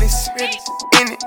realest, in it.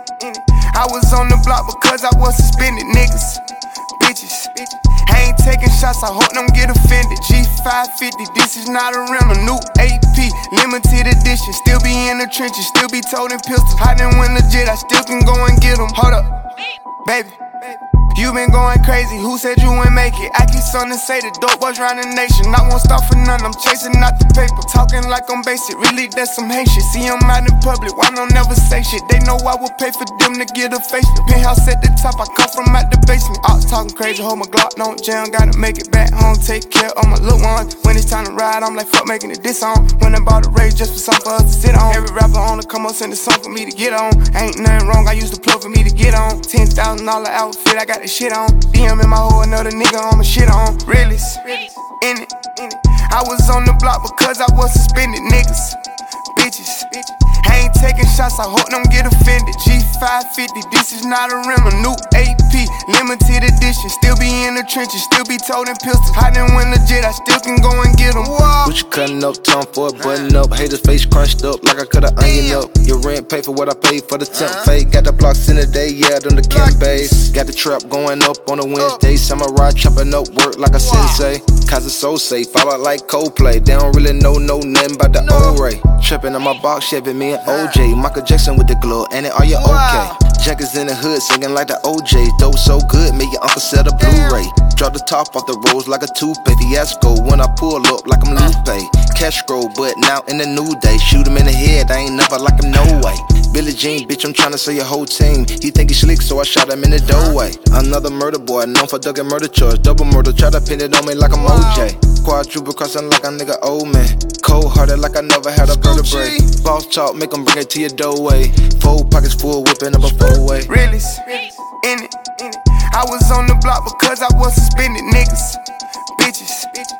I was on the block because I was suspended, niggas, bitches. I ain't taking shots, I hope them get offended. G550, this is not a rental. New AP, limited edition. Still be in the trenches, still be toting pistols. Hiding when legit, I still can go and get them. Hold up, baby. You been going crazy, who said you wouldn't make it? I keep something to say, the dope boys round the nation. I won't stop for none, I'm chasing out the paper. Talking like I'm basic, really that's some hate shit. See I'm out in public, why don't never say shit? They know I would pay for them to get a facelift. Penthouse at the top, I come from out the basement. Ops talking crazy, hold my Glock, don't jam. Gotta make it back home, take care of my little ones. When it's time to ride, I'm like fuck making it this on. When I bought a race just for something for us to sit on. Every rapper on the come up, send a song for me to get on. Ain't nothing wrong, I used to plug for me to get on. $10,000 outfit, I got the shit on. DM in my hole, another nigga on my shit on. Realest, in it. I was on the block because I was suspended, niggas, bitches. I ain't taking shots, I hope them get offended. G550, this is not a rental. New AP, limited edition. Still be in the trenches, still be toting pistols. Hiding when legit, I still can go and get them. What you cutting up, tongue for a button up. Haters face crunched up like I cut an onion up. Your rent pay for what I paid for the temp fade. Got the blocks in the day, yeah, them the Kim base. Got the trap going up on a Wednesday. Samurai chopping up work like a sensei. Cause it's so safe, fall out like Coldplay. They don't really know nothing about the old Ray. Trapping on my box, shaving me and OJ. Michael Jackson with the glove, and it are you okay? Jackers in the hood singing like the OJ. Dope so good, make your uncle sell the Blu-ray. Drop the top off the rolls like a toothpaste. Fiasco when I pull up like I'm Lupe. Cash scroll, but now in the new day. Shoot him in the head, I ain't never like him, no way. Billie Jean, bitch, I'm tryna sell your whole team. He think he slick, so I shot him in the doorway. Another murder boy, known for ducking murder charge. Double murder, try to pin it on me like I'm OJ. Quadruple crossing like a nigga old man. Cold hearted like I never had a vertebrae. Boss talk, make him bring it to your doorway. 4 pockets full, whipping up a 4-way. Realest, in it. I was on the block because I was suspended, niggas, bitches.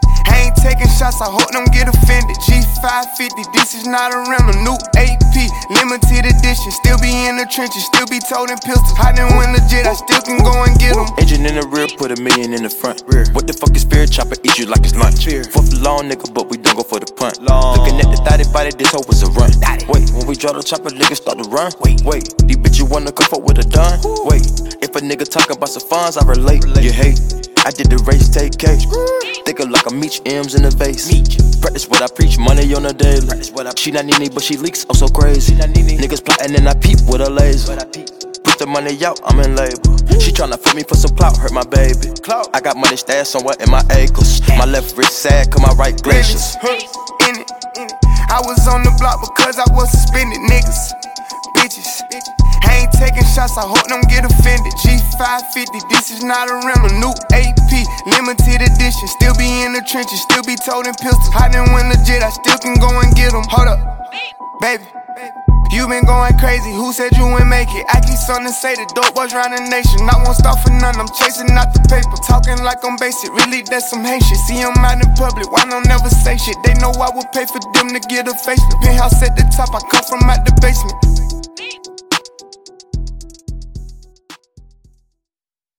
I ain't taking shots, I hope them get offended. G550, this is not a rental. New AP, limited edition. Still be in the trenches, still be toting pistols. Hiding when legit, I still can go and get them. Engine in the rear, put $1 million in the front. What the fuck is spirit chopper? Eat you like it's lunch. Fourth long nigga, but we don't go for the punt. Looking at the thotty body, this hoe was a run. Wait, when we draw the chopper, niggas start to run. Wait, these bitches wanna come fuck with a done. Wait, if a nigga talk about some funds, I relate. You hate, I did the race, take cake. Thinking like a Meech M's in the vase. Practice what I preach, money on the daily. She not Nene, but she leaks, I'm so crazy. Niggas plotting and I peep with a laser. Put the money out, I'm in labor. She tryna flip me for some clout, hurt my baby. I got money stashed somewhere in my ankles. My left wrist sad, cause my right glaciers. In it. I was on the block because I was suspended, niggas, bitches. I ain't taking shots, I hope them get offended. G550, this is not a rental. New AP, limited edition. Still be in the trenches, still be toting pistols. Hiding when legit, I still can go and get them. Hold up, baby. You been going crazy, who said you wouldn't make it? I keep something to say, the dope boys round the nation. I won't stop for none, I'm chasing out the paper. Talking like I'm basic, really that's some hate shit. See I'm out in public, why don't never say shit? They know I would pay for them to get a facelift. Penthouse at the top, I come from out the basement.